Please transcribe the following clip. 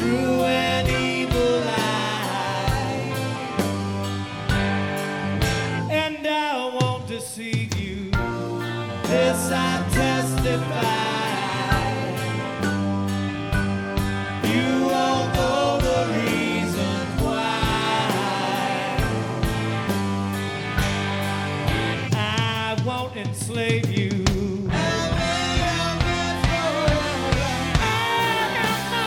through an evil eye, and I won't deceive you. This I testify. You all know the reasons why. I won't enslave you.